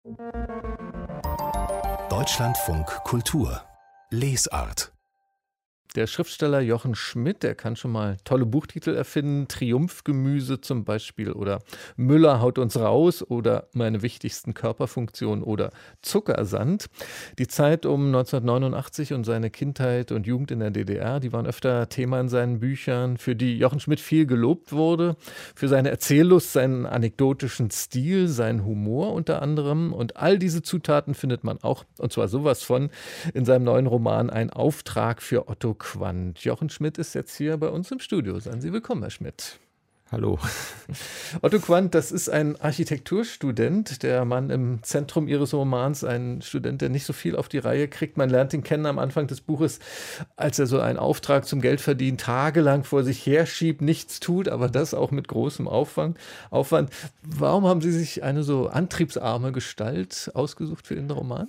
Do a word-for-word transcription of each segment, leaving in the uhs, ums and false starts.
Deutschlandfunk Kultur Lesart. Der Schriftsteller Jochen Schmidt, der kann schon mal tolle Buchtitel erfinden. Triumphgemüse zum Beispiel oder Müller haut uns raus oder Meine wichtigsten Körperfunktionen oder Zuckersand. Die Zeit um neunzehnhundertneunundachtzig und seine Kindheit und Jugend in der D D R, die waren öfter Thema in seinen Büchern, für die Jochen Schmidt viel gelobt wurde. Für seine Erzähllust, seinen anekdotischen Stil, seinen Humor unter anderem. Und all diese Zutaten findet man auch, und zwar sowas von, in seinem neuen Roman Ein Auftrag für Otto Quandt. Jochen Schmidt ist jetzt hier bei uns im Studio. Seien Sie willkommen, Herr Schmidt. Hallo. Otto Quandt, das ist ein Architekturstudent, der Mann im Zentrum Ihres Romans, ein Student, der nicht so viel auf die Reihe kriegt. Man lernt ihn kennen am Anfang des Buches, als er so einen Auftrag zum Geldverdienen tagelang vor sich herschiebt, nichts tut, aber das auch mit großem Aufwand. Aufwand. Warum haben Sie sich eine so antriebsarme Gestalt ausgesucht für Ihren Roman?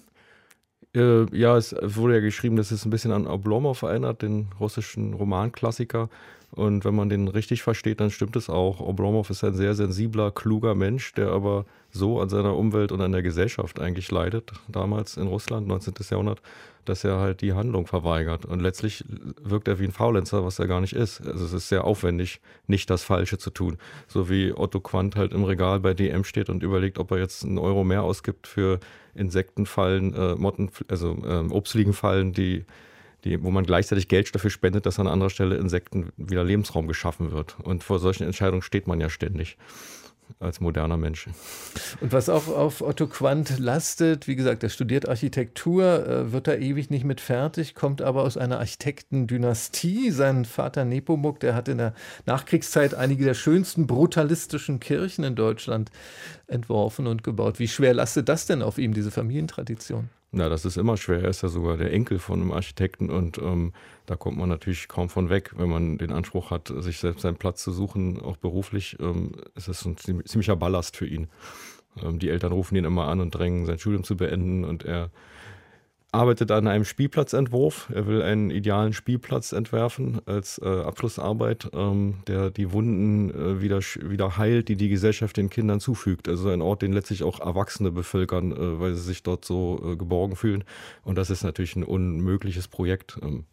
Äh, ja, es wurde ja geschrieben, dass es ein bisschen an Oblomov erinnert, den russischen Romanklassiker. Und wenn man den richtig versteht, dann stimmt es auch. Oblomov ist ein sehr sensibler, kluger Mensch, der aber so an seiner Umwelt und an der Gesellschaft eigentlich leidet, damals in Russland, neunzehnten. Jahrhundert, dass er halt die Handlung verweigert. Und letztlich wirkt er wie ein Faulenzer, was er gar nicht ist. Also es ist sehr aufwendig, nicht das Falsche zu tun. So wie Otto Quandt halt im Regal bei D M steht und überlegt, ob er jetzt einen Euro mehr ausgibt für Insektenfallen, äh, Motten, also äh, Obstliegenfallen, die Die, wo man gleichzeitig Geld dafür spendet, dass an anderer Stelle Insekten wieder Lebensraum geschaffen wird. Und vor solchen Entscheidungen steht man ja ständig als moderner Mensch. Und was auch auf Otto Quandt lastet, wie gesagt, er studiert Architektur, wird da ewig nicht mit fertig, kommt aber aus einer Architektendynastie. Sein Vater Nepomuk, der hat in der Nachkriegszeit einige der schönsten brutalistischen Kirchen in Deutschland entworfen und gebaut. Wie schwer lastet das denn auf ihm, diese Familientradition? Na, das ist immer schwer. Er ist ja sogar der Enkel von einem Architekten und ähm, da kommt man natürlich kaum von weg, wenn man den Anspruch hat, sich selbst seinen Platz zu suchen, auch beruflich. Ähm, ist das ein ziemlicher Ballast für ihn. Ähm, die Eltern rufen ihn immer an und drängen, sein Studium zu beenden und er arbeitet an einem Spielplatzentwurf. Er will einen idealen Spielplatz entwerfen als äh, Abschlussarbeit, ähm, der die Wunden äh, wieder, wieder heilt, die die Gesellschaft den Kindern zufügt. Also ein Ort, den letztlich auch Erwachsene bevölkern, äh, weil sie sich dort so äh, geborgen fühlen. Und das ist natürlich ein unmögliches Projekt. Ähm.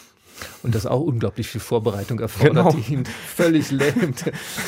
Und das auch unglaublich viel Vorbereitung erfordert, genau, die ihn völlig lähmt.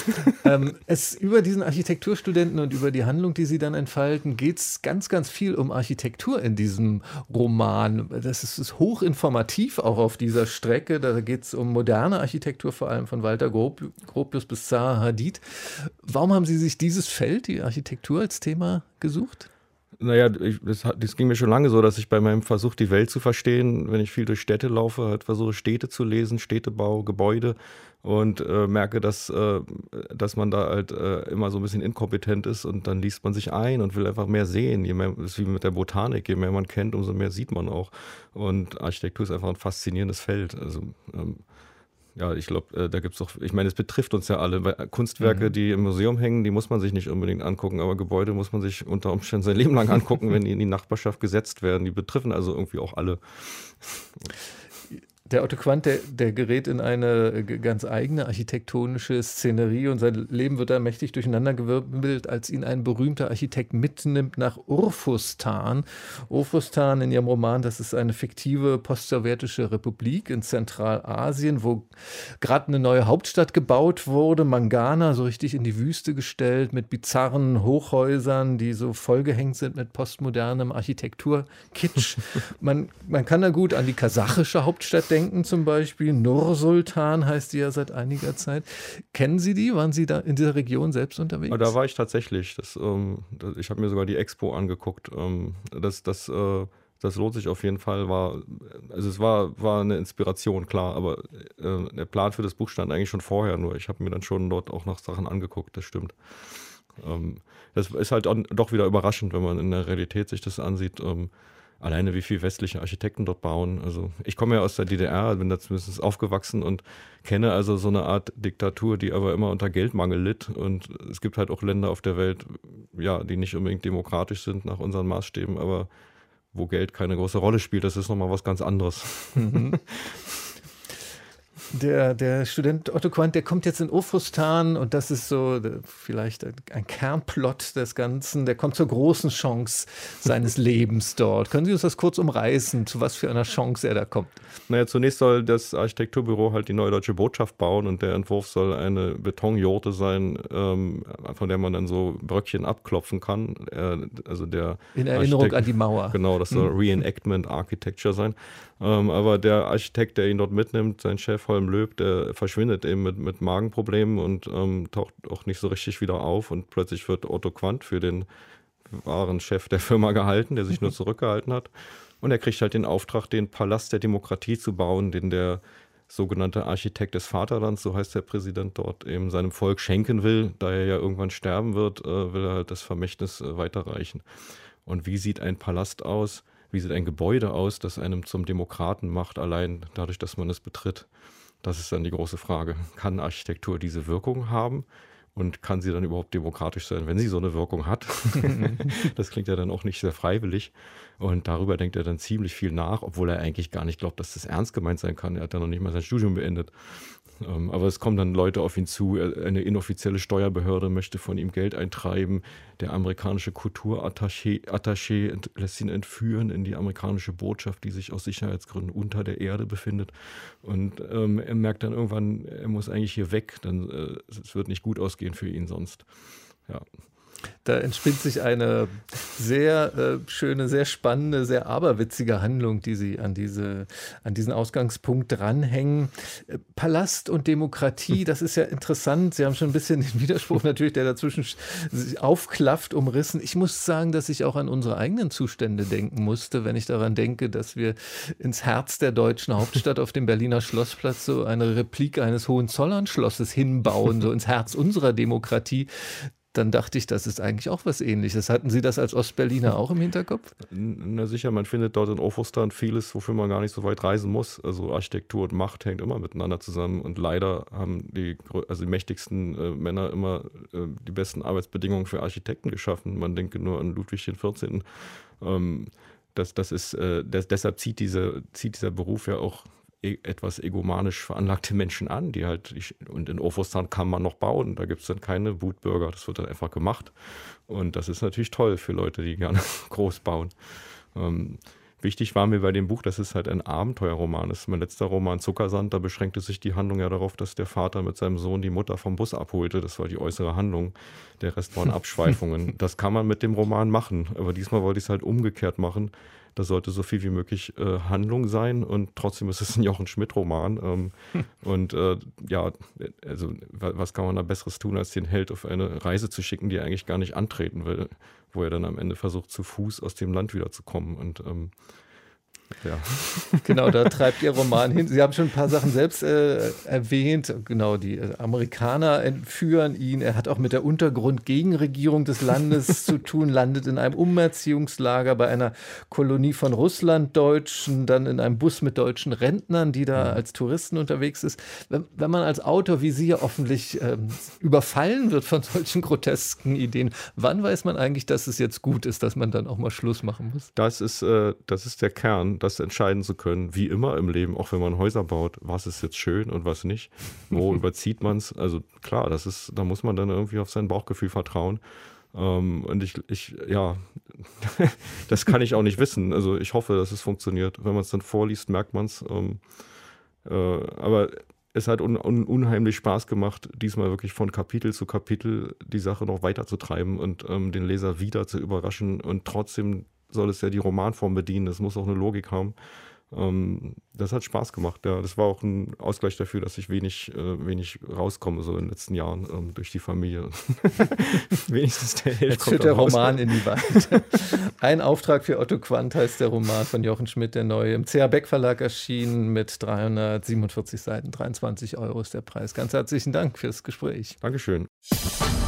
ähm, es, über diesen Architekturstudenten und über die Handlung, die sie dann entfalten, geht es ganz, ganz viel um Architektur in diesem Roman. Das ist, ist hochinformativ auch auf dieser Strecke. Da geht es um moderne Architektur, vor allem von Walter Gropius bis Zaha Hadid. Warum haben Sie sich dieses Feld, die Architektur, als Thema gesucht? Naja, ich, das, das ging mir schon lange so, dass ich bei meinem Versuch, die Welt zu verstehen, wenn ich viel durch Städte laufe, halt versuche, Städte zu lesen, Städtebau, Gebäude und äh, merke, dass, äh, dass man da halt äh, immer so ein bisschen inkompetent ist und dann liest man sich ein und will einfach mehr sehen. Je mehr, das ist wie mit der Botanik, je mehr man kennt, umso mehr sieht man auch. Und Architektur ist einfach ein faszinierendes Feld. Also ähm, Ja, ich glaube, da gibt es doch, ich meine, es betrifft uns ja alle, weil Kunstwerke, mhm. die im Museum hängen, die muss man sich nicht unbedingt angucken, aber Gebäude muss man sich unter Umständen sein Leben lang angucken, wenn die in die Nachbarschaft gesetzt werden. Die betreffen also irgendwie auch alle. Der Otto Quandt, der, der gerät in eine ganz eigene architektonische Szenerie und sein Leben wird da mächtig durcheinandergewirbelt, als ihn ein berühmter Architekt mitnimmt nach Urfustan. Urfustan in ihrem Roman, das ist eine fiktive postsowjetische Republik in Zentralasien, wo gerade eine neue Hauptstadt gebaut wurde, Mangana, so richtig in die Wüste gestellt, mit bizarren Hochhäusern, die so vollgehängt sind mit postmodernem Architekturkitsch. Man, man kann da gut an die kasachische Hauptstadt denken. Denken zum Beispiel, Nur-Sultan heißt die ja seit einiger Zeit. Kennen Sie die? Waren Sie da in dieser Region selbst unterwegs? Ja, da war ich tatsächlich. Das, ähm, das, ich habe mir sogar die Expo angeguckt. Ähm, das, das, äh, das lohnt sich auf jeden Fall. War, also es war, war eine Inspiration, klar, aber äh, der Plan für das Buch stand eigentlich schon vorher, nur ich habe mir dann schon dort auch noch Sachen angeguckt, das stimmt. Ähm, das ist halt doch wieder überraschend, wenn man in der Realität sich das ansieht. Ähm, Alleine wie viele westliche Architekten dort bauen. Also ich komme ja aus der D D R, bin da zumindest aufgewachsen und kenne also so eine Art Diktatur, die aber immer unter Geldmangel litt. Und es gibt halt auch Länder auf der Welt, ja, die nicht unbedingt demokratisch sind nach unseren Maßstäben, aber wo Geld keine große Rolle spielt. Das ist nochmal was ganz anderes. Mhm. Der, der Student Otto Quandt, der kommt jetzt in Ofustan und das ist so vielleicht ein Kernplot des Ganzen. Der kommt zur großen Chance seines Lebens dort. Können Sie uns das kurz umreißen, zu was für einer Chance er da kommt? Naja, zunächst soll das Architekturbüro halt die Neue Deutsche Botschaft bauen und der Entwurf soll eine Betonjurte sein, ähm, von der man dann so Bröckchen abklopfen kann. Äh, also der In Erinnerung Architekt, an die Mauer. Genau, das soll hm. Reenactment Architecture sein. Ähm, aber der Architekt, der ihn dort mitnimmt, sein Chef Holm Löb, der verschwindet eben mit, mit Magenproblemen und ähm, taucht auch nicht so richtig wieder auf. Und plötzlich wird Otto Quandt für den wahren Chef der Firma gehalten, der sich nur zurückgehalten hat. Und er kriegt halt den Auftrag, den Palast der Demokratie zu bauen, den der sogenannte Architekt des Vaterlands, so heißt der Präsident dort, eben seinem Volk schenken will. Da er ja irgendwann sterben wird, äh, will er halt das Vermächtnis äh, weiterreichen. Und wie sieht ein Palast aus? Wie sieht ein Gebäude aus, das einem zum Demokraten macht, allein dadurch, dass man es betritt? Das ist dann die große Frage. Kann Architektur diese Wirkung haben? Und kann sie dann überhaupt demokratisch sein, wenn sie so eine Wirkung hat? Das klingt ja dann auch nicht sehr freiwillig. Und darüber denkt er dann ziemlich viel nach, obwohl er eigentlich gar nicht glaubt, dass das ernst gemeint sein kann. Er hat ja noch nicht mal sein Studium beendet. Aber es kommen dann Leute auf ihn zu. Eine inoffizielle Steuerbehörde möchte von ihm Geld eintreiben. Der amerikanische Kulturattaché Attaché lässt ihn entführen in die amerikanische Botschaft, die sich aus Sicherheitsgründen unter der Erde befindet. Und ähm, er merkt dann irgendwann, er muss eigentlich hier weg. Dann, äh, es wird nicht gut ausgehen für ihn sonst. Ja. Da entspinnt sich eine sehr äh, schöne, sehr spannende, sehr aberwitzige Handlung, die Sie an, diese, an diesen Ausgangspunkt dranhängen. Äh, Palast und Demokratie, das ist ja interessant. Sie haben schon ein bisschen den Widerspruch natürlich, der dazwischen sich aufklafft, umrissen. Ich muss sagen, dass ich auch an unsere eigenen Zustände denken musste, wenn ich daran denke, dass wir ins Herz der deutschen Hauptstadt auf dem Berliner Schlossplatz so eine Replik eines Hohenzollern-Schlosses hinbauen, so ins Herz unserer Demokratie. Dann dachte ich, das ist eigentlich auch was Ähnliches. Hatten Sie das als Ostberliner auch im Hinterkopf? Na sicher, man findet dort in Ofustan vieles, wofür man gar nicht so weit reisen muss. Also Architektur und Macht hängt immer miteinander zusammen. Und leider haben die, also die mächtigsten äh, Männer immer äh, die besten Arbeitsbedingungen für Architekten geschaffen. Man denke nur an Ludwig der vierzehnte. Ähm, das, das ist, äh, das, deshalb zieht, diese, zieht dieser Beruf ja auch etwas egomanisch veranlagte Menschen an, die halt, ich, und in Ofustan kann man noch bauen, da gibt es dann keine Wutbürger, das wird dann einfach gemacht. Und das ist natürlich toll für Leute, die gerne groß bauen. Ähm, wichtig war mir bei dem Buch, dass es halt ein Abenteuerroman ist. Mein letzter Roman Zuckersand, da beschränkte sich die Handlung ja darauf, dass der Vater mit seinem Sohn die Mutter vom Bus abholte. Das war die äußere Handlung. Der Rest waren Abschweifungen. Das kann man mit dem Roman machen, aber diesmal wollte ich es halt umgekehrt machen. Das sollte so viel wie möglich äh, Handlung sein und trotzdem ist es ein Jochen Schmidt-Roman. Ähm, hm. Und äh, ja, also was kann man da Besseres tun, als den Held auf eine Reise zu schicken, die er eigentlich gar nicht antreten will, wo er dann am Ende versucht, zu Fuß aus dem Land wiederzukommen. Und ähm, ja. Genau, da treibt Ihr Roman hin. Sie haben schon ein paar Sachen selbst äh, erwähnt. Genau, die äh, Amerikaner entführen ihn. Er hat auch mit der Untergrundgegenregierung des Landes zu tun, landet in einem Umerziehungslager bei einer Kolonie von Russlanddeutschen, dann in einem Bus mit deutschen Rentnern, die da als Touristen unterwegs ist. Wenn, wenn man als Autor wie Sie ja offensichtlich ähm, überfallen wird von solchen grotesken Ideen, wann weiß man eigentlich, dass es jetzt gut ist, dass man dann auch mal Schluss machen muss? Das ist, äh, das ist der Kern, das entscheiden zu können, wie immer im Leben, auch wenn man Häuser baut, was ist jetzt schön und was nicht, wo überzieht man es, also klar, das ist, da muss man dann irgendwie auf sein Bauchgefühl vertrauen ähm, und ich, ich, ja, das kann ich auch nicht wissen, also ich hoffe, dass es funktioniert, wenn man es dann vorliest, merkt man es, ähm, äh, aber es hat un, un, unheimlich Spaß gemacht, diesmal wirklich von Kapitel zu Kapitel die Sache noch weiter zu treiben und ähm, den Leser wieder zu überraschen und trotzdem soll es ja die Romanform bedienen, es muss auch eine Logik haben. Ähm, das hat Spaß gemacht, ja. Das war auch ein Ausgleich dafür, dass ich wenig, äh, wenig rauskomme so in den letzten Jahren ähm, durch die Familie. Wenigstens der Held Jetzt führt der Roman in die Welt. Ein Auftrag für Otto Quandt heißt der Roman von Jochen Schmidt, der neue im C H Beck Verlag erschienen mit dreihundertsiebenundvierzig Seiten, dreiundzwanzig Euro ist der Preis. Ganz herzlichen Dank fürs Gespräch. Dankeschön.